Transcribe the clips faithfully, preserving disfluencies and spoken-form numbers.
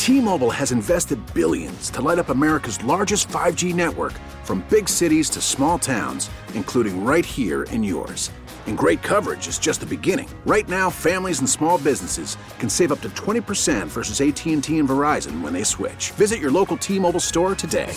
T-Mobile has invested billions to light up America's largest five G network, from big cities to small towns, including right here in yours. And great coverage is just the beginning. Right now, families and small businesses can save up to twenty percent versus A T and T and Verizon when they switch. Visit your local T-Mobile store today.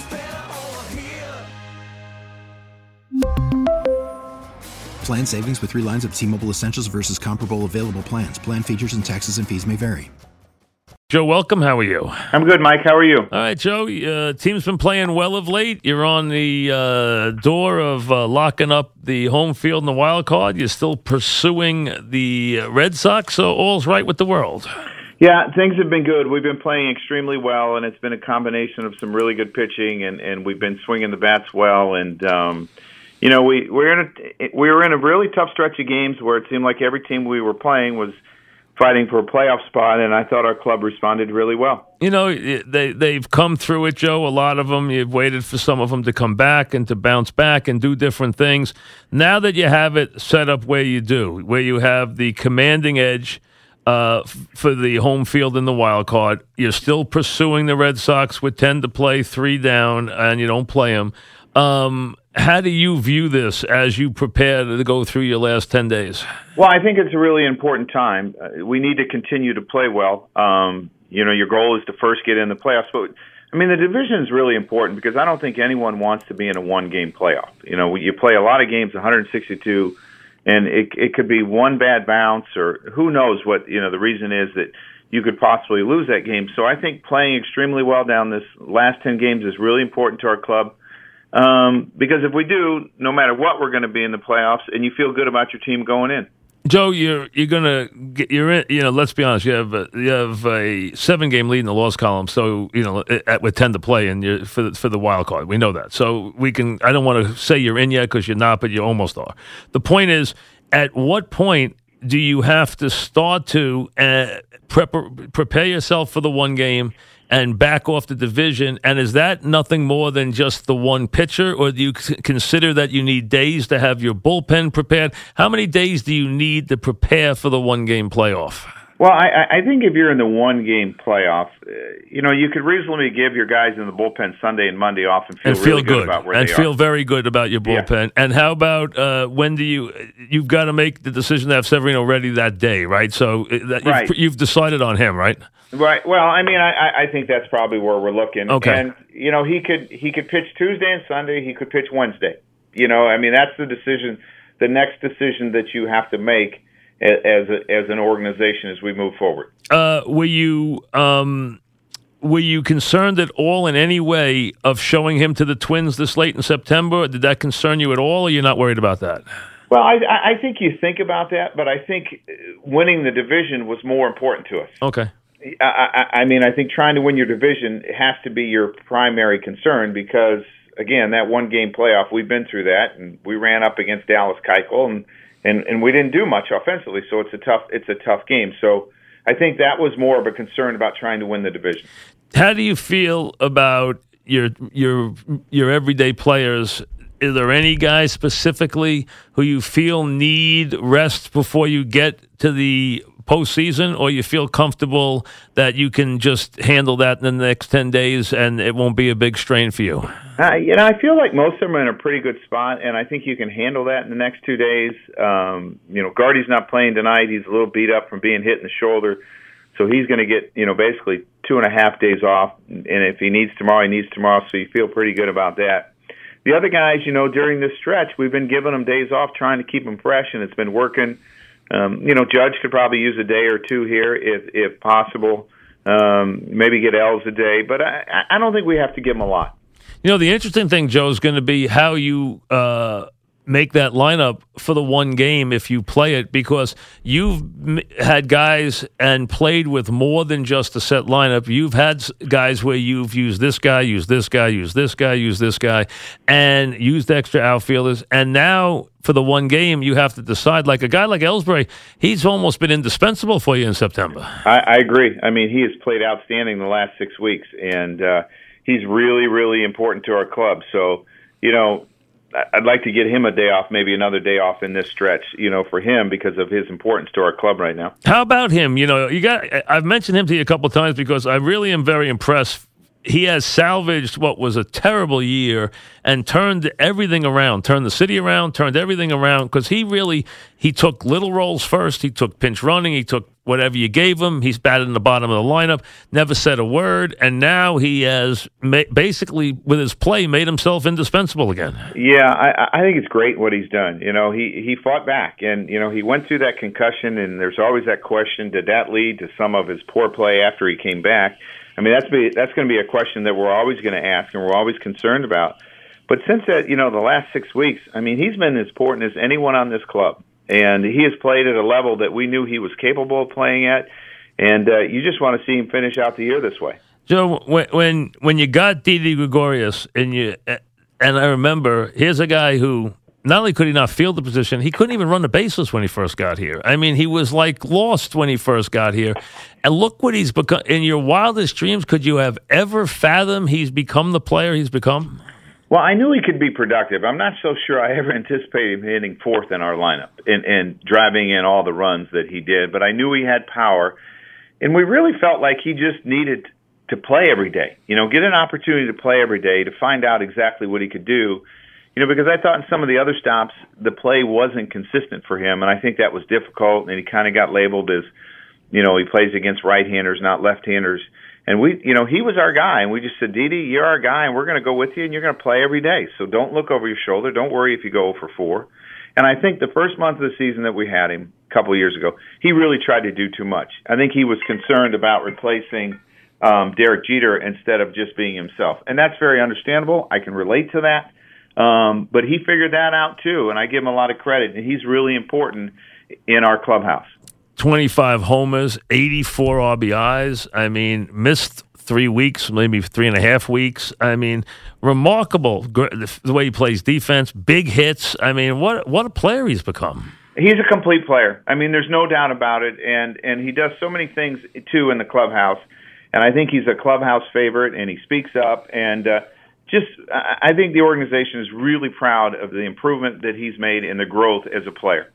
Plan savings with three lines of T-Mobile Essentials versus comparable available plans. Plan features and taxes and fees may vary. Joe, welcome. How are you? I'm good, Mike. How are you? All right, Joe. Uh, team's been playing well of late. You're on the uh, door of uh, locking up the home field and the wild card. You're still pursuing the Red Sox, so all's right with the world. Yeah, things have been good. We've been playing extremely well, and it's been a combination of some really good pitching, and, and we've been swinging the bats well. And um, you know, we we're in a, we were in a really tough stretch of games where it seemed like every team we were playing was fighting for a playoff spot, and I thought our club responded really well. You know, they, they've come through it, Joe, a lot of them. You've waited for some of them to come back and to bounce back and do different things. Now that you have it set up where you do, where you have the commanding edge uh, for the home field and the wild card, you're still pursuing the Red Sox with ten to play, three down, and you don't play them. Um, how do you view this as you prepare to go through your last ten days? Well, I think it's a really important time. Uh, we need to continue to play well. Um, you know, your goal is to first get in the playoffs. But, I mean, the division is really important because I don't think anyone wants to be in a one-game playoff. You know, you play a lot of games, one hundred sixty-two, and it, it could be one bad bounce or who knows what, you know, the reason is that you could possibly lose that game. So I think playing extremely well down this last ten games is really important to our club. Um, because if we do, no matter what, we're going to be in the playoffs, and you feel good about your team going in. Joe, you're you're gonna get you're in. You know, let's be honest. You have a, you have a seven game lead in the loss column. So you know, at, with ten to play, and you're for the, for the wild card. We know that. So we can. I don't want to say you're in yet because you're not, but you almost are. The point is, at what point do you have to start to uh, prep, prepare yourself for the one game and back off the division? And is that nothing more than just the one pitcher, or do you c- consider that you need days to have your bullpen prepared? How many days do you need to prepare for the one-game playoff? Well, I, I think if you're in the one-game playoff, uh, you know, you could reasonably give your guys in the bullpen Sunday and Monday off and feel, and feel really good, good about where and they are. And feel very good about your bullpen. Yeah. And how about uh, when do you – you've got to make the decision to have Severino ready that day, right? So that, right. You've, you've decided on him, right? Right. Well, I mean, I, I think that's probably where we're looking. Okay. And you know, he could he could pitch Tuesday and Sunday. He could pitch Wednesday. You know, I mean, that's the decision, the next decision that you have to make as a, as an organization as we move forward. Uh, were you um, were you concerned at all in any way of showing him to the Twins this late in September? Did that concern you at all, or you're not worried about that? Well, I, I think you think about that, but I think winning the division was more important to us. Okay. I, I, I mean, I think trying to win your division has to be your primary concern because, again, that one-game playoff, we've been through that, and we ran up against Dallas Keuchel, and, and, and we didn't do much offensively, so it's a tough it's a tough game. So I think that was more of a concern about trying to win the division. How do you feel about your your your everyday players? Is there any guys specifically who you feel need rest before you get to the postseason, or you feel comfortable that you can just handle that in the next ten days and it won't be a big strain for you? Uh, you know, I feel like most of them are in a pretty good spot, and I think you can handle that in the next two days. Um, you know, Gardy's not playing tonight. He's a little beat up from being hit in the shoulder, so he's going to get, you know, basically two and a half days off, and if he needs tomorrow, he needs tomorrow, so you feel pretty good about that. The other guys, you know, during this stretch, we've been giving them days off, trying to keep them fresh, and it's been working. Um, you know, Judge could probably use a day or two here if if possible. Um, maybe get Elves a day, but I, I don't think we have to give them a lot. You know, the interesting thing, Joe, is going to be how you uh, make that lineup for the one game if you play it, because you've had guys and played with more than just a set lineup. You've had guys where you've used this guy, used this guy, used this guy, used this guy, and used extra outfielders. And now for the one game, you have to decide. Like a guy like Ellsbury, he's almost been indispensable for you in September. I, I agree. I mean, he has played outstanding the last six weeks, and uh, he's really, really important to our club. So, you know, I'd like to get him a day off, maybe another day off in this stretch, you know, for him because of his importance to our club right now. How about him? You know, you got. I've mentioned him to you a couple of times because I really am very impressed. He has salvaged what was a terrible year and turned everything around, turned the city around, turned everything around because he really, he took little roles first. He took pinch running. He took whatever you gave him. He's batted in the bottom of the lineup, never said a word. And now he has ma- basically, with his play, made himself indispensable again. Yeah, I, I think it's great what he's done. You know, he, he fought back and, you know, he went through that concussion and there's always that question, did that lead to some of his poor play after he came back? I mean, that's be, that's going to be a question that we're always going to ask and we're always concerned about. But since that, you know, the last six weeks, I mean, he's been as important as anyone on this club. And he has played at a level that we knew he was capable of playing at. And uh, you just want to see him finish out the year this way. Joe, when when, when you got Didi Gregorius, and you, and I remember, here's a guy who, not only could he not field the position, he couldn't even run the bases when he first got here. I mean, he was like lost when he first got here. And look what he's become. In your wildest dreams, could you have ever fathomed he's become the player he's become? Well, I knew he could be productive. I'm not so sure I ever anticipated him hitting fourth in our lineup and, and driving in all the runs that he did. But I knew he had power. And we really felt like he just needed to play every day. You know, get an opportunity to play every day to find out exactly what he could do. You know, because I thought in some of the other stops, the play wasn't consistent for him, and I think that was difficult, and he kind of got labeled as, you know, he plays against right-handers, not left-handers. And we, you know, he was our guy, and we just said, Didi, you're our guy, and we're going to go with you, and you're going to play every day. So don't look over your shoulder. Don't worry if you go for four. And I think the first month of the season that we had him a couple of years ago, he really tried to do too much. I think he was concerned about replacing um, Derek Jeter instead of just being himself. And that's very understandable. I can relate to that. Um, but he figured that out, too, and I give him a lot of credit. And he's really important in our clubhouse. twenty-five homers, eighty-four R B Is. I mean, missed three weeks, maybe three and a half weeks. I mean, remarkable the way he plays defense, big hits. I mean, what what a player he's become. He's a complete player. I mean, there's no doubt about it. And, and he does so many things, too, in the clubhouse. And I think he's a clubhouse favorite, and he speaks up. And uh, just I think the organization is really proud of the improvement that he's made in the growth as a player.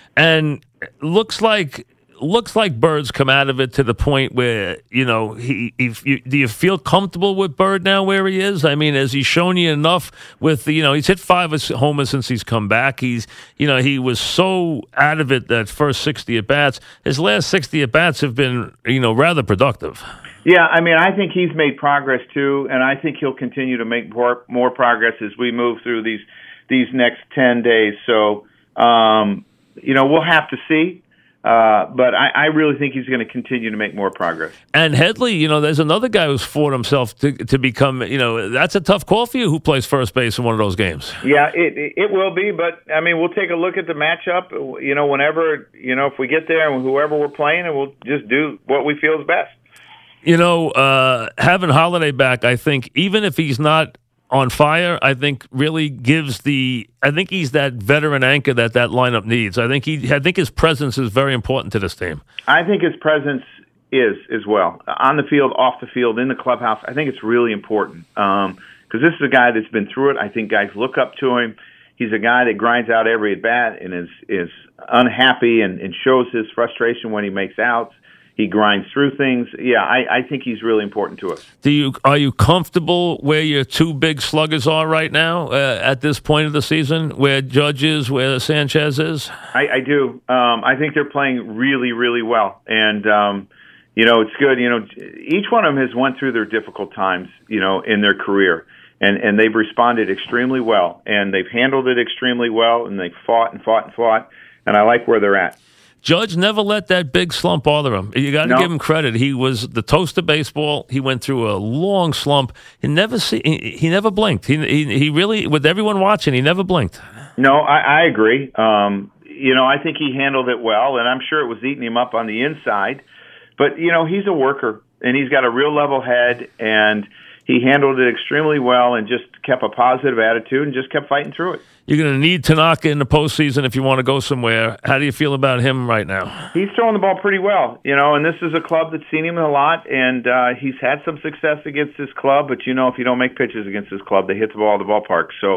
And looks like looks like Bird's come out of it to the point where, you know, he. If you, do you feel comfortable with Bird now where he is? I mean, has he shown you enough with the, you know, he's hit five homers since he's come back. He's, you know, he was so out of it that first sixty at bats. His last sixty at bats have been, you know, rather productive. Yeah, I mean, I think he's made progress too, and I think he'll continue to make more more progress as we move through these these next ten days. So, um, you know, we'll have to see. Uh, but I, I really think he's going to continue to make more progress. And Headley, you know, there's another guy who's fought himself to to become, you know, that's a tough call for you who plays first base in one of those games. Yeah, it it will be, but, I mean, we'll take a look at the matchup, you know, whenever, you know, if we get there and whoever we're playing, and we'll just do what we feel is best. You know, uh, having Holiday back, I think, even if he's not on fire, I think really gives the. I think he's that veteran anchor that that lineup needs. I think he. I think his presence is very important to this team. I think his presence is as well on the field, off the field, in the clubhouse. I think it's really important because um, this is a guy that's been through it. I think guys look up to him. He's a guy that grinds out every at bat and is is unhappy and, and shows his frustration when he makes outs. He grinds through things. Yeah, I, I think he's really important to us. Do you are you comfortable where your two big sluggers are right now uh, at this point of the season? Where Judge is, where Sanchez is? I, I do. Um, I think they're playing really, really well, and um, you know it's good. You know, each one of them has went through their difficult times, you know, in their career, and and they've responded extremely well, and they've handled it extremely well, and they fought and fought and fought, and I like where they're at. Judge never let that big slump bother him. You got to no. give him credit. He was the toast of baseball. He went through a long slump. He never see, he, he never blinked. He, he he really, with everyone watching, he never blinked. No, I, I agree. Um, you know, I think he handled it well, and I'm sure it was eating him up on the inside. But, you know, he's a worker, and he's got a real level head, and he handled it extremely well and just kept a positive attitude and just kept fighting through it. You're going to need Tanaka in the postseason if you want to go somewhere. How do you feel about him right now? He's throwing the ball pretty well, you know, and this is a club that's seen him a lot, and uh, he's had some success against this club, but, you know, if you don't make pitches against this club, they hit the ball at the ballpark. So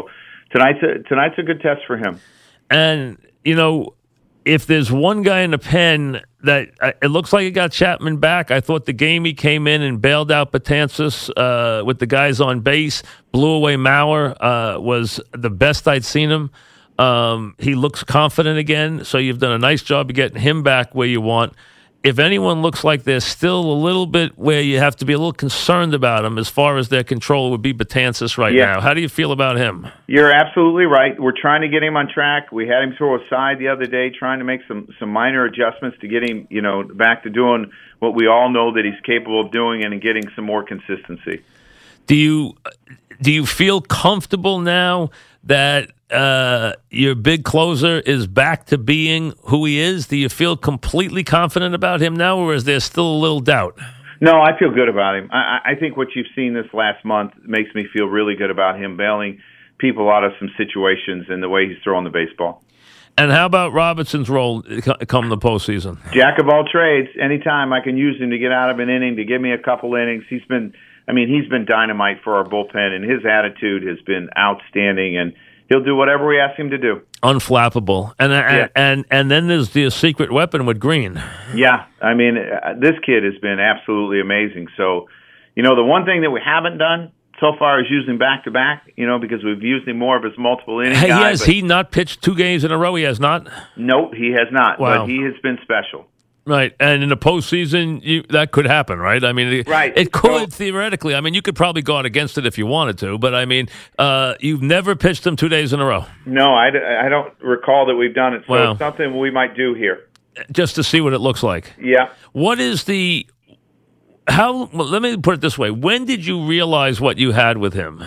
tonight's a, tonight's a good test for him. And, you know, if there's one guy in the pen that uh, it looks like he got Chapman back. I thought the game he came in and bailed out Betances uh, with the guys on base, blew away Mauer, uh, was the best I'd seen him. Um, he looks confident again, so you've done a nice job of getting him back where you want. If anyone looks like they're still a little bit where you have to be a little concerned about them as far as their control, would be Betances right yeah. now. How do you feel about him? You're absolutely right. We're trying to get him on track. We had him throw a side the other day, trying to make some, some minor adjustments to get him, you know, back to doing what we all know that he's capable of doing and getting some more consistency. Do you do you feel comfortable now that uh, your big closer is back to being who he is? Do you feel completely confident about him now, or is there still a little doubt? No, I feel good about him. I, I think what you've seen this last month makes me feel really good about him bailing people out of some situations and the way he's throwing the baseball. And how about Robertson's role come the postseason? Jack of all trades. Anytime I can use him to get out of an inning, to give me a couple innings, he's been, I mean, he's been dynamite for our bullpen, and his attitude has been outstanding, and he'll do whatever we ask him to do. Unflappable. And yeah. and, and and then there's the secret weapon with Green. Yeah, I mean, uh, this kid has been absolutely amazing. So, you know, the one thing that we haven't done so far is use him back-to-back, you know, because we've used him more of his multiple inning Hey, guy. has he not pitched two games in a row? He has not? Nope, he has not, wow. but he has been special. Right, and in the postseason, you, that could happen, right? I mean, it, right. it could, so, theoretically. I mean, you could probably go out against it if you wanted to, but, I mean, uh, you've never pitched him two days in a row. No, I, I don't recall that we've done it, so wow. it's something we might do here. Just to see what it looks like. Yeah. What is the... How? Well, let me put it this way. When did you realize what you had with him?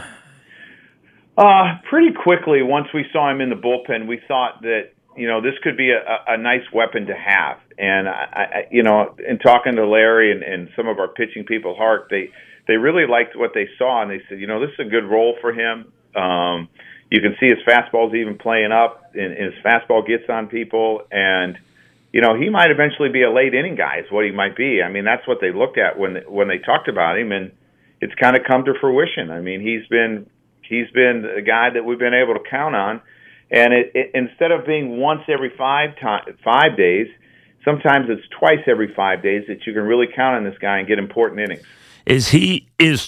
Uh, pretty quickly, once we saw him in the bullpen, we thought that, you know, this could be a, a nice weapon to have. And, I, I, you know, in talking to Larry and, and some of our pitching people, Hart, they, they really liked what they saw, and they said, you know, this is a good role for him. Um, you can see his fastball's even playing up, and, and his fastball gets on people, and, you know, he might eventually be a late inning guy is what he might be. I mean, that's what they looked at when when they talked about him, and it's kind of come to fruition. I mean, he's been he's been a guy that we've been able to count on, and it, it, instead of being once every five time, five days, sometimes it's twice every five days that you can really count on this guy and get important innings. Is he is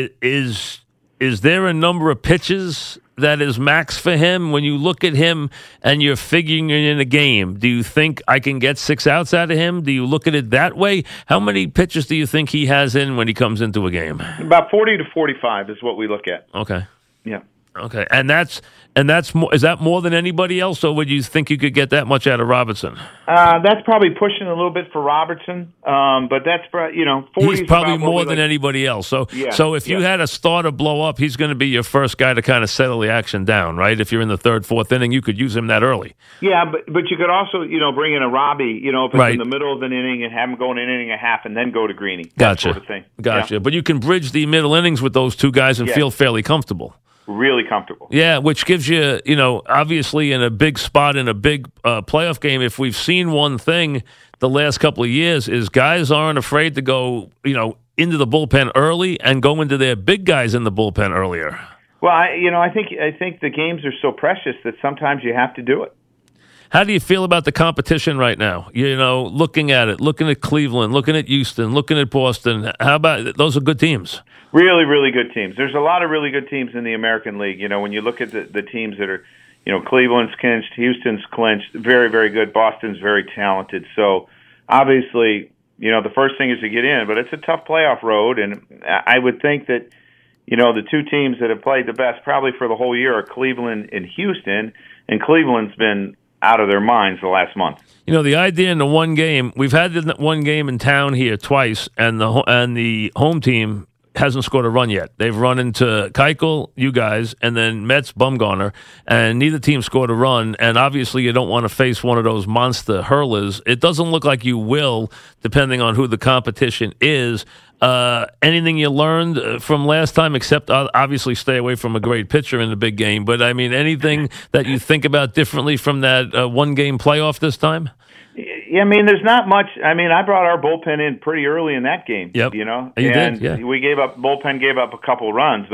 is is there a number of pitches that is max for him? When you look at him and you're figuring it in a game, do you think I can get six outs out of him? Do you look at it that way? How many pitches do you think he has in when he comes into a game? About forty to forty-five is what we look at. Okay. Yeah. Okay, and that's and that's more, is that more than anybody else, or would you think you could get that much out of Robertson? Uh, that's probably pushing a little bit for Robertson, um, but that's you know forty. He's probably more than like. anybody else. So, yeah, so if you yeah. had a starter blow up, he's going to be your first guy to kind of settle the action down, right? If you're in the third, fourth inning, you could use him that early. Yeah, but but you could also you know bring in a Robbie, you know, if it's right. in the middle of an inning and have him go an inning and a half and then go to Greeny. Gotcha. That sort of thing. Gotcha. Yeah. But you can bridge the middle innings with those two guys and yes. feel fairly comfortable. Really comfortable. Yeah, which gives you, you know, obviously in a big spot in a big uh, playoff game, if we've seen one thing the last couple of years is guys aren't afraid to go, you know, into the bullpen early and go into their big guys in the bullpen earlier. Well, I, you know, I think I think the games are so precious that sometimes you have to do it. How do you feel about the competition right now? You know, looking at it, looking at Cleveland, looking at Houston, looking at Boston. How about those are good teams? Really, really good teams. There's a lot of really good teams in the American League. You know, when you look at the, the teams that are, you know, Cleveland's clinched, Houston's clinched, very, very good. Boston's very talented. So, obviously, you know, the first thing is to get in, but it's a tough playoff road, and I would think that, you know, the two teams that have played the best probably for the whole year are Cleveland and Houston, and Cleveland's been out of their minds the last month. You know, the idea in the one game, we've had the one game in town here twice, and the and the home team hasn't scored a run yet. They've run into Keuchel, you guys, and then Mets, Bumgarner, and neither team scored a run, and obviously you don't want to face one of those monster hurlers. It doesn't look like you will, depending on who the competition is. Uh, anything you learned from last time, except obviously stay away from a great pitcher in the big game, but I mean, anything that you think about differently from that uh, one-game playoff this time? Yeah, I mean, there's not much. I mean, I brought our bullpen in pretty early in that game. Yep. You know, you and did, yeah. we gave up. Bullpen gave up a couple runs, but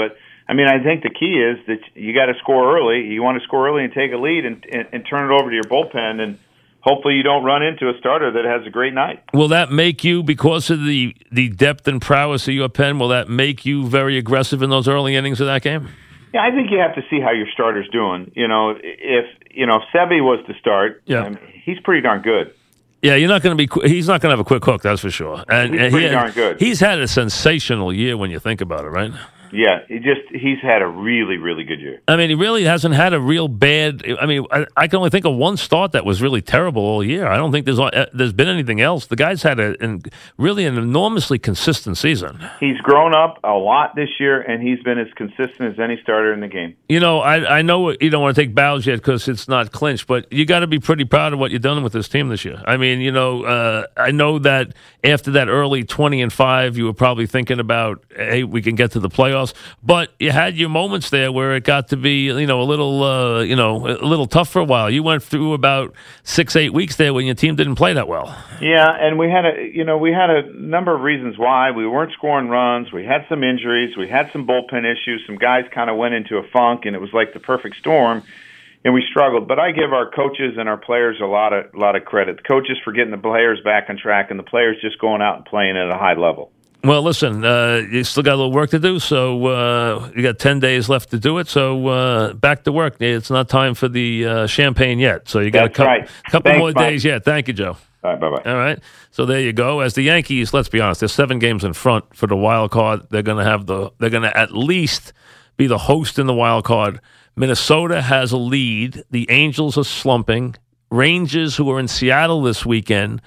I mean, I think the key is that you got to score early. You want to score early and take a lead and, and, and turn it over to your bullpen, and hopefully you don't run into a starter that has a great night. Will that make you, because of the, the depth and prowess of your pen, will that make you very aggressive in those early innings of that game? Yeah, I think you have to see how your starter's doing. You know, if you know Sebi was to start, yeah. I mean, he's pretty darn good. Yeah, you're not going to be. He's not going to have a quick hook, that's for sure. And, he's and pretty he, darn good. He's had a sensational year when you think about it, right? Yeah, he just he's had a really, really good year. I mean, he really hasn't had a real bad. I mean, I, I can only think of one start that was really terrible all year. I don't think there's there's been anything else. The guy's had a an, really an enormously consistent season. He's grown up a lot this year, and he's been as consistent as any starter in the game. You know, I I know you don't want to take bows yet because it's not clinched, but you got to be pretty proud of what you've done with this team this year. I mean, you know, uh, I know that after that early twenty and five, you were probably thinking about, hey, we can get to the playoffs. But you had your moments there where it got to be, you know, a little, uh, you know, a little tough for a while. You went through about six, eight weeks there when your team didn't play that well. Yeah, and we had a, you know, we had a number of reasons why we weren't scoring runs. We had some injuries. We had some bullpen issues. Some guys kind of went into a funk, and it was like the perfect storm, and we struggled. But I give our coaches and our players a lot of, a lot of credit. The coaches for getting the players back on track, and the players just going out and playing at a high level. Well, listen, uh, you still got a little work to do, so uh, you got ten days left to do it. So uh, back to work. It's not time for the uh, champagne yet. So you got That's a couple, right. couple Thanks, more Mike. days yet. Thank you, Joe. All right, bye-bye. All right. So there you go. As the Yankees, let's be honest, they're seven games in front for the wild card. They're going to have the. They're going to at least be the host in the wild card. Minnesota has a lead. The Angels are slumping. Rangers, who are in Seattle this weekend,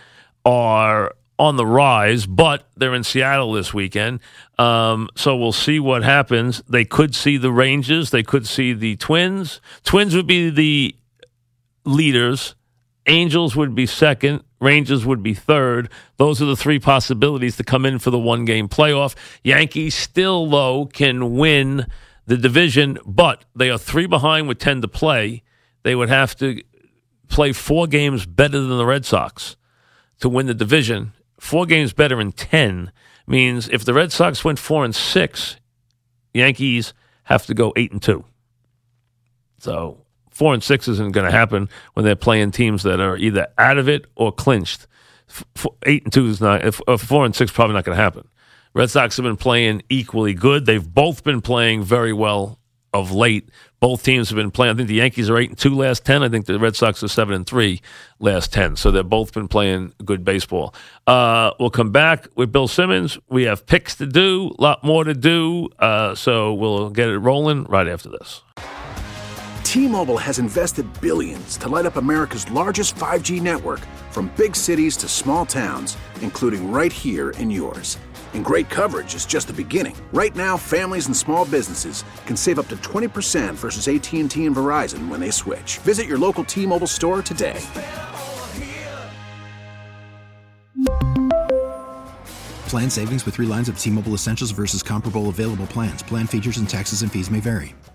are on the rise, but they're in Seattle this weekend. Um, so we'll see what happens. They could see the Rangers. They could see the Twins. Twins would be the leaders. Angels would be second. Rangers would be third. Those are the three possibilities to come in for the one-game playoff. Yankees still, though, can win the division, but they are three behind with ten to play. They would have to play four games better than the Red Sox to win the division. Four games better in ten means if the Red Sox went four and six, Yankees have to go eight and two. So four and six isn't going to happen when they're playing teams that are either out of it or clinched. F- eight and two is not. If, uh, four and six probably not going to happen. Red Sox have been playing equally good. They've both been playing very well of late. Both teams have been playing. I think the Yankees are eight and two last ten. I think the Red Sox are seven and three last ten. So they've both been playing good baseball. Uh, we'll come back with Bill Simmons. We have picks to do, a lot more to do. Uh, so we'll get it rolling right after this. T-Mobile has invested billions to light up America's largest five G network, from big cities to small towns, including right here in yours. And great coverage is just the beginning. Right now, families and small businesses can save up to twenty percent versus A T and T and Verizon when they switch. Visit your local T-Mobile store today. Plan savings with three lines of T-Mobile Essentials versus comparable available plans. Plan features and taxes and fees may vary.